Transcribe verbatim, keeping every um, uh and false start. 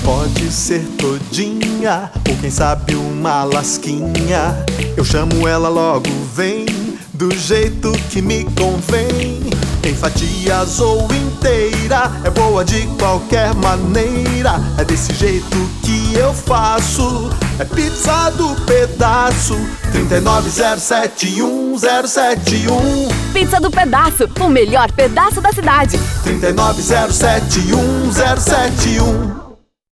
Pode ser todinha, ou quem sabe uma lasquinha. Eu chamo ela logo, vem, do jeito que me convém. Em fatias ou inteira, é boa de qualquer maneira. É desse jeito que eu faço, é pizza do pedaço. Trinta e nove zero sete um zero sete um. Pizza do Pedaço, o melhor pedaço da cidade. Trinta e nove zero sete um zero sete um.